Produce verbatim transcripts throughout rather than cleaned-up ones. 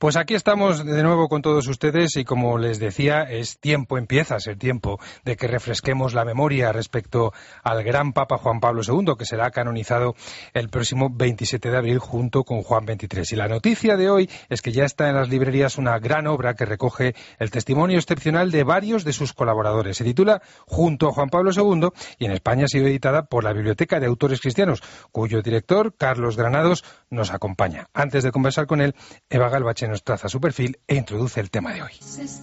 Pues aquí estamos de nuevo con todos ustedes y como les decía, es tiempo, empieza a ser tiempo de que refresquemos la memoria respecto al gran Papa Juan Pablo segundo, que será canonizado el próximo veintisiete de abril junto con Juan veintitrés. Y la noticia de hoy es que ya está en las librerías una gran obra que recoge el testimonio excepcional de varios de sus colaboradores. Se titula Junto a Juan Pablo segundo y en España ha sido editada por la Biblioteca de Autores Cristianos, cuyo director, Carlos Granados, nos acompaña. Antes de conversar con él, Eva Galvache nos traza su perfil e introduce el tema de hoy.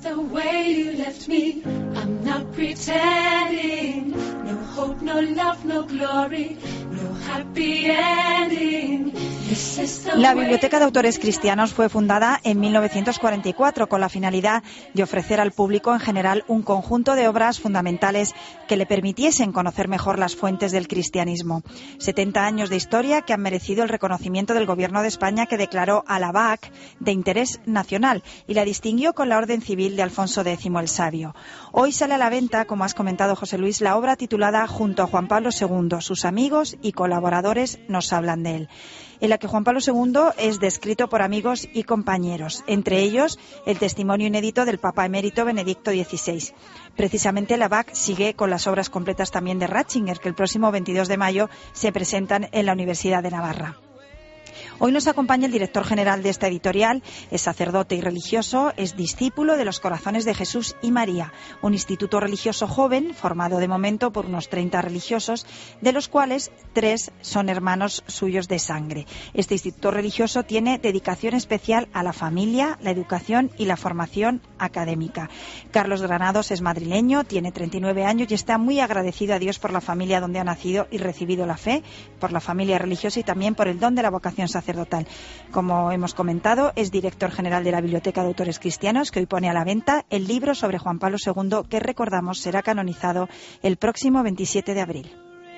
La Biblioteca de Autores Cristianos fue fundada en mil novecientos cuarenta y cuatro con la finalidad de ofrecer al público en general un conjunto de obras fundamentales que le permitiesen conocer mejor las fuentes del cristianismo. setenta años de historia que han merecido el reconocimiento del Gobierno de España, que declaró a la B A C de interés nacional y la distinguió con la Orden Civil de Alfonso décimo el Sabio. Hoy sale a la venta, como has comentado, José Luis, la obra titulada Junto a Juan Pablo segundo. Sus amigos y colaboradores nos hablan de él, en la que Juan Pablo segundo es descrito por amigos y compañeros, entre ellos el testimonio inédito del Papa emérito Benedicto dieciséis. Precisamente la B A C sigue con las obras completas también de Ratzinger, que el próximo veintidós de mayo se presentan en la Universidad de Navarra. Hoy nos acompaña el director general de esta editorial, es sacerdote y religioso, es discípulo de los Corazones de Jesús y María, un instituto religioso joven formado de momento por unos treinta religiosos, de los cuales tres son hermanos suyos de sangre. Este instituto religioso tiene dedicación especial a la familia, la educación y la formación académica. Carlos Granados es madrileño, tiene treinta y nueve años y está muy agradecido a Dios por la familia donde ha nacido y recibido la fe, por la familia religiosa y también por el don de la vocación sacerdotal. Como hemos comentado, es director general de la Biblioteca de Autores Cristianos, que hoy pone a la venta el libro sobre Juan Pablo segundo, que recordamos será canonizado el próximo veintisiete de abril.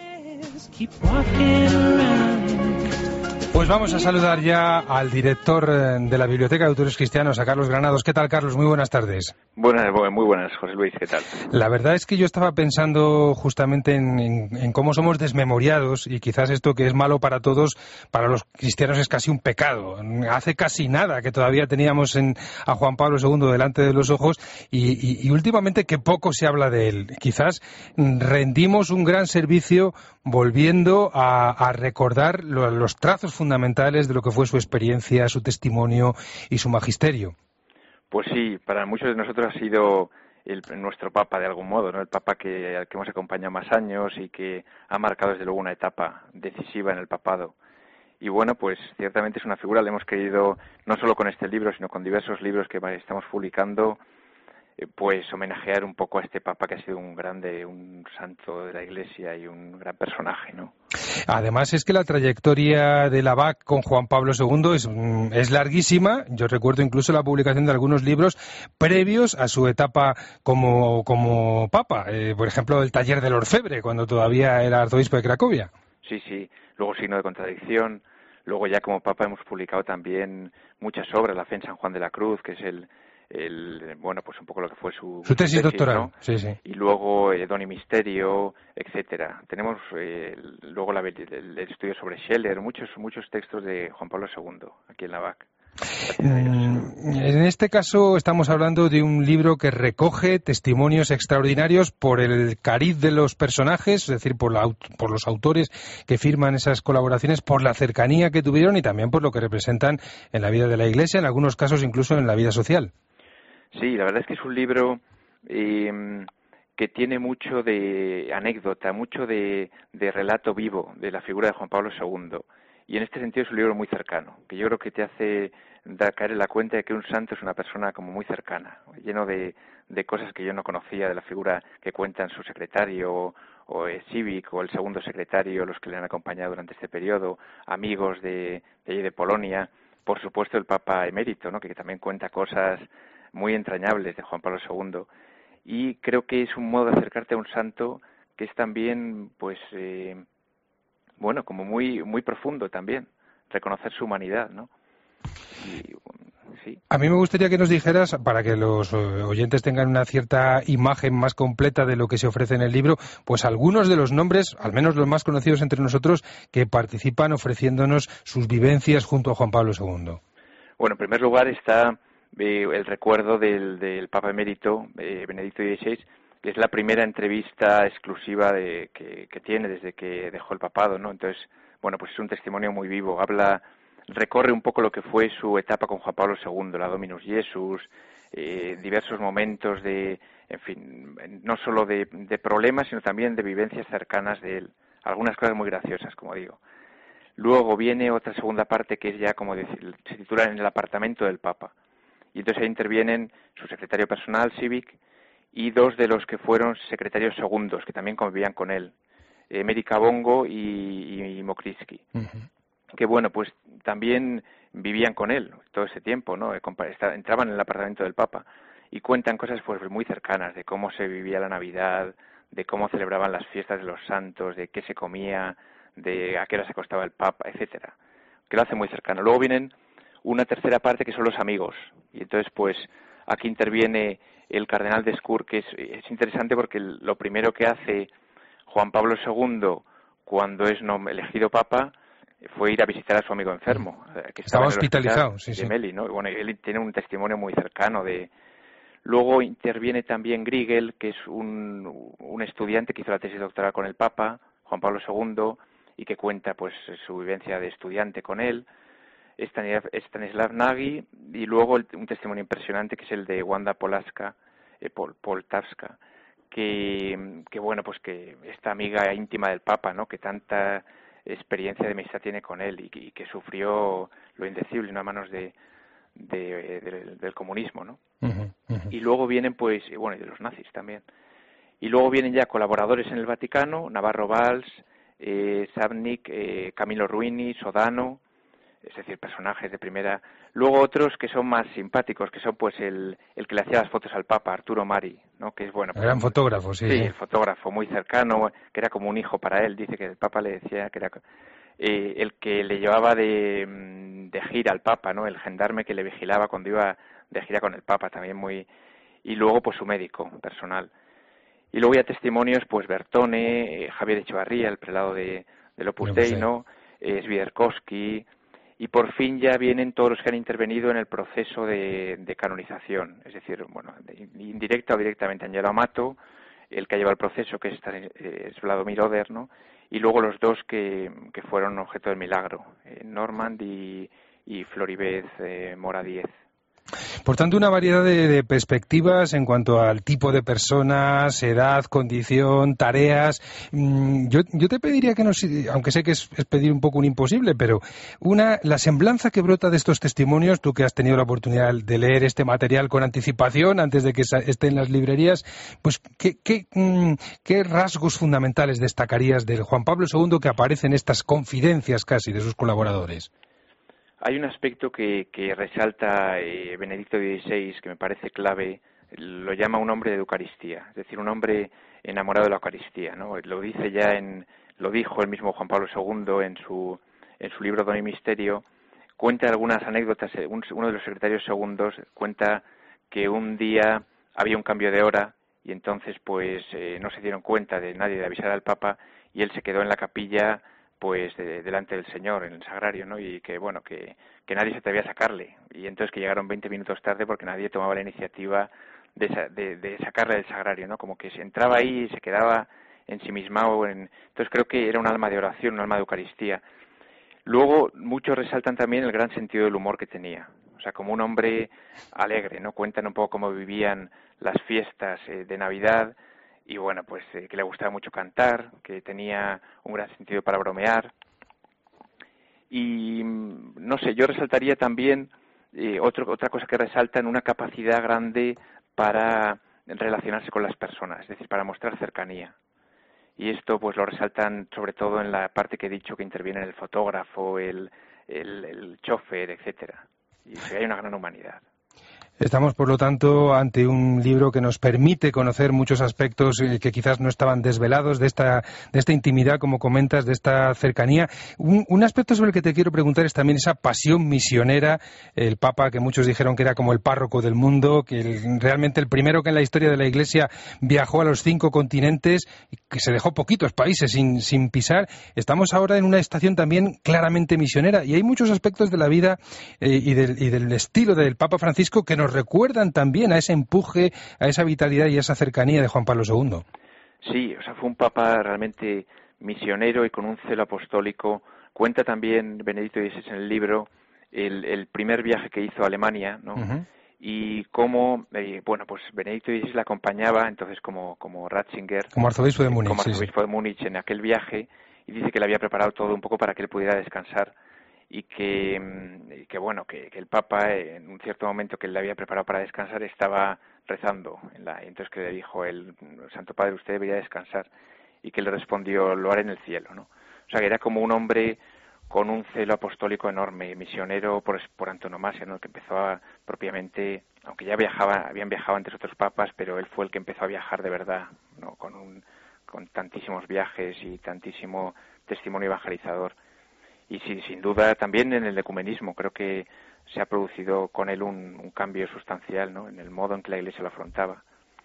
Pues vamos a saludar ya al director de la Biblioteca de Autores Cristianos, a Carlos Granados. ¿Qué tal, Carlos? Muy buenas tardes. Buenas, muy buenas, José Luis. ¿Qué tal? La verdad es que yo estaba pensando justamente en, en, en cómo somos desmemoriados y quizás esto que es malo para todos, para los cristianos es casi un pecado. Hace casi nada que todavía teníamos en, a Juan Pablo segundo delante de los ojos y, y, y últimamente que poco se habla de él. Quizás rendimos un gran servicio volviendo a, a recordar lo, los trazos fundamentales de lo que fue su experiencia, su testimonio y su magisterio. Pues sí, para muchos de nosotros ha sido el, nuestro Papa de algún modo, ¿no? El Papa que, al que hemos acompañado más años y que ha marcado desde luego una etapa decisiva en el papado. Y bueno, pues ciertamente es una figura, le hemos querido, no solo con este libro, sino con diversos libros que estamos publicando, pues homenajear un poco a este Papa que ha sido un grande, un santo de la Iglesia y un gran personaje, ¿no? Además es que la trayectoria de la B A C con Juan Pablo segundo es, es larguísima. Yo recuerdo incluso la publicación de algunos libros previos a su etapa como, como Papa. Eh, por ejemplo, el Taller del Orfebre, cuando todavía era arzobispo de Cracovia. Sí, sí. Luego Signo de Contradicción. Luego ya como Papa hemos publicado también muchas obras. La Fe en San Juan de la Cruz, que es el... El, bueno, pues un poco lo que fue su, su tesis, tesis doctoral, ¿no? Sí, sí. Y luego eh, Don y Misterio, etcétera. Tenemos eh, luego la, el, el estudio sobre Scheller, muchos muchos textos de Juan Pablo segundo aquí en la B A C. En este caso estamos hablando de un libro que recoge testimonios extraordinarios por el cariz de los personajes, es decir, por, la, por los autores que firman esas colaboraciones, por la cercanía que tuvieron y también por lo que representan en la vida de la Iglesia, en algunos casos incluso en la vida social. Sí, la verdad es que es un libro eh, que tiene mucho de anécdota, mucho de, de relato vivo de la figura de Juan Pablo segundo. Y en este sentido es un libro muy cercano, que yo creo que te hace dar, caer en la cuenta de que un santo es una persona como muy cercana, lleno de, de cosas que yo no conocía, de la figura que cuentan su secretario o, o eh, Civic o el segundo secretario, los que le han acompañado durante este periodo, amigos de, de, de Polonia, por supuesto el Papa emérito, ¿no? Que también cuenta cosas muy entrañables de Juan Pablo segundo, y creo que es un modo de acercarte a un santo que es también, pues, eh, bueno, como muy muy profundo también, reconocer su humanidad, ¿no? Y, sí. A mí me gustaría que nos dijeras, para que los oyentes tengan una cierta imagen más completa de lo que se ofrece en el libro, pues algunos de los nombres, al menos los más conocidos entre nosotros, que participan ofreciéndonos sus vivencias junto a Juan Pablo segundo. Bueno, en primer lugar está eh, el recuerdo del, del Papa Emérito, eh, Benedicto dieciséis, que es la primera entrevista exclusiva de, que, que tiene desde que dejó el papado, ¿no? Entonces, bueno, pues es un testimonio muy vivo. Habla, recorre un poco lo que fue su etapa con Juan Pablo segundo, la Dominus Jesus, eh, diversos momentos de, en fin, no solo de, de problemas, sino también de vivencias cercanas de él. Algunas cosas muy graciosas, como digo. Luego viene otra segunda parte que es ya, como decir, se titula En el apartamento del Papa. Y entonces ahí intervienen su secretario personal, Civic, y dos de los que fueron secretarios segundos, que también convivían con él, eh, Mérica Bongo y, y, y Mokriski. Uh-huh. Que bueno, pues también vivían con él todo ese tiempo, ¿no? Entraban en el apartamento del Papa y cuentan cosas pues muy cercanas de cómo se vivía la Navidad, de cómo celebraban las fiestas de los santos, de qué se comía, de a qué hora se acostaba el Papa, etcétera, que lo hace muy cercano. Luego vienen una tercera parte que son los amigos, y entonces pues aquí interviene el cardenal de Scour, que es, es interesante porque el, lo primero que hace Juan Pablo segundo cuando es no, elegido Papa fue ir a visitar a su amigo enfermo, que estaba, estaba hospitalizado, sí, sí. de Meli, ¿no? Y bueno, él tiene un testimonio muy cercano de... Luego interviene también Grigel, que es un, un estudiante que hizo la tesis doctoral con el Papa, Juan Pablo segundo, y que cuenta pues su vivencia de estudiante con él, Stanislav Nagy, y luego el, un testimonio impresionante que es el de Wanda Polaska, eh, Pol, Poltavska, que, que bueno, pues que esta amiga íntima del Papa, ¿no? Que tanta experiencia de amistad tiene con él y que, y que sufrió lo indecible, ¿no? A manos de, de, de, de del comunismo, ¿no? Uh-huh, uh-huh. Y luego vienen pues, bueno, y de los nazis también. Y luego vienen ya colaboradores en el Vaticano, Navarro Valls, eh, Savnik, eh, Camilo Ruini, Sodano, es decir, personajes de primera. Luego otros que son más simpáticos, que son pues el, el que le hacía las fotos al Papa, Arturo Mari, ¿no? Que es bueno. Pues, gran fotógrafo, sí. Sí, sí, el fotógrafo muy cercano, que era como un hijo para él. Dice que el Papa le decía que era eh, el que le llevaba de, de gira al Papa, ¿no? El gendarme que le vigilaba cuando iba de gira con el Papa, también muy. Y luego pues su médico personal. Y luego ya testimonios, pues Bertone, eh, Javier Echevarría, el prelado de, del Opus Dei, ¿no? Eh, Swiderkowski. Y por fin ya vienen todos los que han intervenido en el proceso de, de canonización, es decir, bueno, de, indirecta o directamente, Angelo Amato, el que lleva el proceso, que es, es Vladimir Oder, ¿no? Y luego los dos que, que fueron objeto del milagro, eh, Normand y, y Floribeth eh, Mora Díez. Por tanto, una variedad de, de perspectivas en cuanto al tipo de personas, edad, condición, tareas. Yo, yo te pediría que nos, aunque sé que es, es pedir un poco un imposible, pero una la semblanza que brota de estos testimonios, tú que has tenido la oportunidad de leer este material con anticipación antes de que esté en las librerías, pues ¿qué, qué, qué rasgos fundamentales destacarías del Juan Pablo segundo que aparece en estas confidencias casi de sus colaboradores? Hay un aspecto que, que resalta eh, Benedicto dieciséis que me parece clave, lo llama un hombre de Eucaristía, es decir, un hombre enamorado de la Eucaristía, ¿no? Lo dice ya en, lo dijo el mismo Juan Pablo segundo en su en su libro Don y Misterio, cuenta algunas anécdotas. Un, uno de los secretarios segundos cuenta que un día había un cambio de hora y entonces pues eh, no se dieron cuenta de nadie de avisar al Papa y él se quedó en la capilla pues de, delante del Señor en el sagrario, ¿no? Y que bueno, que, que nadie se atrevía a sacarle, y entonces que llegaron veinte minutos tarde porque nadie tomaba la iniciativa de, de, de sacarle del sagrario, ¿no? Como que se entraba ahí y se quedaba ensimismado en... Entonces creo que era un alma de oración, un alma de Eucaristía. Luego muchos resaltan también el gran sentido del humor que tenía, o sea, como un hombre alegre, ¿no? Cuentan un poco cómo vivían las fiestas eh, de Navidad. Y bueno, pues eh, que le gustaba mucho cantar, que tenía un gran sentido para bromear. Y no sé, yo resaltaría también eh, otro, otra cosa que resaltan, una capacidad grande para relacionarse con las personas, es decir, para mostrar cercanía. Y esto pues lo resaltan sobre todo en la parte que he dicho que interviene el fotógrafo, el, el, el chofer, etcétera. Y que hay una gran humanidad. Estamos, por lo tanto, ante un libro que nos permite conocer muchos aspectos que quizás no estaban desvelados de esta, de esta intimidad, como comentas, de esta cercanía. Un, un aspecto sobre el que te quiero preguntar es también esa pasión misionera. El Papa, que muchos dijeron que era como el párroco del mundo, que el, realmente el primero que en la historia de la Iglesia viajó a los cinco continentes, que se dejó poquitos países sin, sin pisar. Estamos ahora en una estación también claramente misionera, y hay muchos aspectos de la vida eh, y, del, y del estilo del Papa Francisco que nos recuerdan también a ese empuje, a esa vitalidad y a esa cercanía de Juan Pablo segundo. Sí, o sea, fue un papa realmente misionero y con un celo apostólico. Cuenta también Benedicto dieciséis en el libro el, el primer viaje que hizo a Alemania, ¿no? Uh-huh. Y cómo, eh, bueno, pues Benedicto dieciséis le acompañaba entonces como, como Ratzinger, como arzobispo de Múnich, como arzobispo sí, sí. de Múnich en aquel viaje, y dice que le había preparado todo un poco para que él pudiera descansar. Y que, que bueno, que, que el Papa, en un cierto momento que él le había preparado para descansar, estaba rezando. En la, entonces que le dijo el Santo Padre, usted debería descansar. Y que le respondió, lo haré en el cielo, ¿no? O sea, que era como un hombre con un celo apostólico enorme, misionero por, por antonomasia, ¿no? Que empezó a, propiamente, aunque ya viajaba, habían viajado antes otros papas, pero él fue el que empezó a viajar de verdad, ¿no? Con, un, con tantísimos viajes y tantísimo testimonio evangelizador. Y sí, sin duda también en el ecumenismo creo que se ha producido con él un, un cambio sustancial, ¿no? En el modo en que la Iglesia lo afrontaba.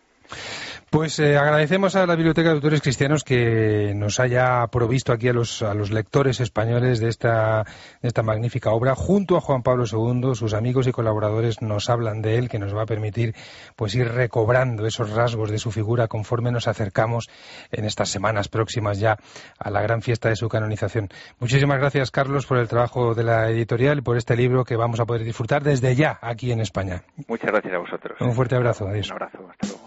Pues eh, agradecemos a la Biblioteca de Autores Cristianos que nos haya provisto aquí a los, a los lectores españoles de esta, de esta magnífica obra. Junto a Juan Pablo segundo, sus amigos y colaboradores nos hablan de él, que nos va a permitir pues ir recobrando esos rasgos de su figura conforme nos acercamos en estas semanas próximas ya a la gran fiesta de su canonización. Muchísimas gracias, Carlos, por el trabajo de la editorial y por este libro que vamos a poder disfrutar desde ya aquí en España. Muchas gracias a vosotros. Un fuerte abrazo. Adiós. Un abrazo. Hasta luego.